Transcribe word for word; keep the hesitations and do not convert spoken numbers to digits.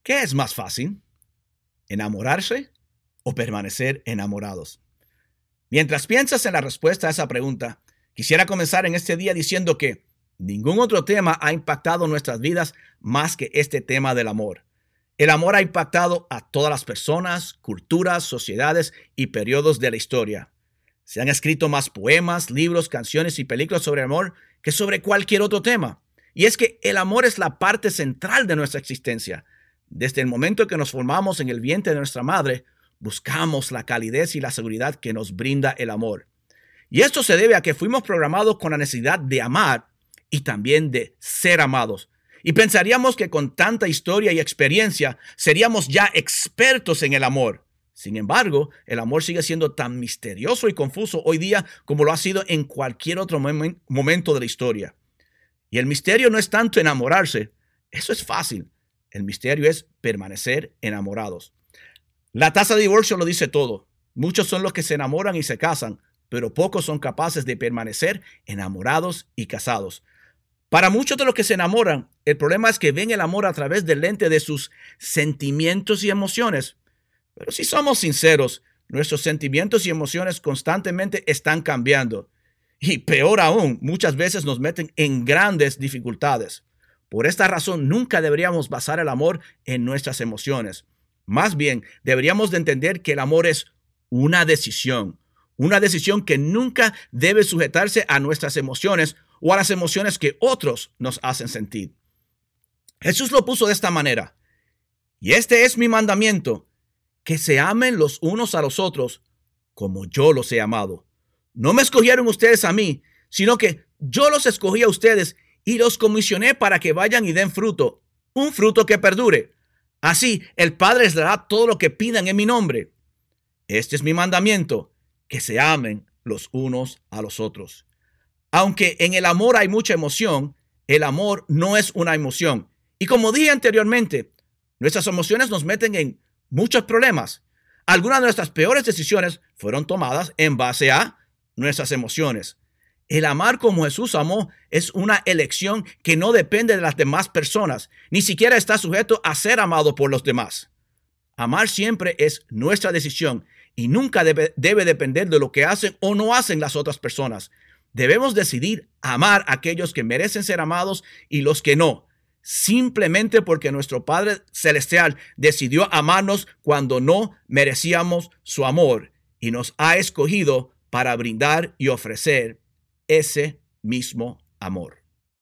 ¿Qué es más fácil? ¿Enamorarse o permanecer enamorados? Mientras piensas en la respuesta a esa pregunta, quisiera comenzar en este día diciendo que ningún otro tema ha impactado nuestras vidas más que este tema del amor. El amor ha impactado a todas las personas, culturas, sociedades y periodos de la historia. Se han escrito más poemas, libros, canciones y películas sobre amor que sobre cualquier otro tema. Y es que el amor es la parte central de nuestra existencia. Desde el momento que nos formamos en el vientre de nuestra madre, buscamos la calidez y la seguridad que nos brinda el amor. Y esto se debe a que fuimos programados con la necesidad de amar y también de ser amados. Y pensaríamos que con tanta historia y experiencia seríamos ya expertos en el amor. Sin embargo, el amor sigue siendo tan misterioso y confuso hoy día como lo ha sido en cualquier otro mom- momento de la historia. Y el misterio no es tanto enamorarse, eso es fácil. El misterio es permanecer enamorados. La tasa de divorcio lo dice todo. Muchos son los que se enamoran y se casan, pero pocos son capaces de permanecer enamorados y casados. Para muchos de los que se enamoran, el problema es que ven el amor a través del lente de sus sentimientos y emociones. Pero si somos sinceros, nuestros sentimientos y emociones constantemente están cambiando. Y peor aún, muchas veces nos meten en grandes dificultades. Por esta razón, nunca deberíamos basar el amor en nuestras emociones. Más bien, deberíamos de entender que el amor es una decisión. Una decisión que nunca debe sujetarse a nuestras emociones o a las emociones que otros nos hacen sentir. Jesús lo puso de esta manera. Y este es mi mandamiento, que se amen los unos a los otros como yo los he amado. No me escogieron ustedes a mí, sino que yo los escogí a ustedes y los comisioné para que vayan y den fruto, un fruto que perdure. Así el Padre les dará todo lo que pidan en mi nombre. Este es mi mandamiento, que se amen los unos a los otros. Aunque en el amor hay mucha emoción, el amor no es una emoción. Y como dije anteriormente, nuestras emociones nos meten en muchos problemas. Algunas de nuestras peores decisiones fueron tomadas en base a nuestras emociones. El amar como Jesús amó es una elección que no depende de las demás personas, ni siquiera está sujeto a ser amado por los demás. Amar siempre es nuestra decisión y nunca debe, debe depender de lo que hacen o no hacen las otras personas. Debemos decidir amar a aquellos que merecen ser amados y los que no, simplemente porque nuestro Padre Celestial decidió amarnos cuando no merecíamos su amor y nos ha escogido para brindar y ofrecer ese mismo amor.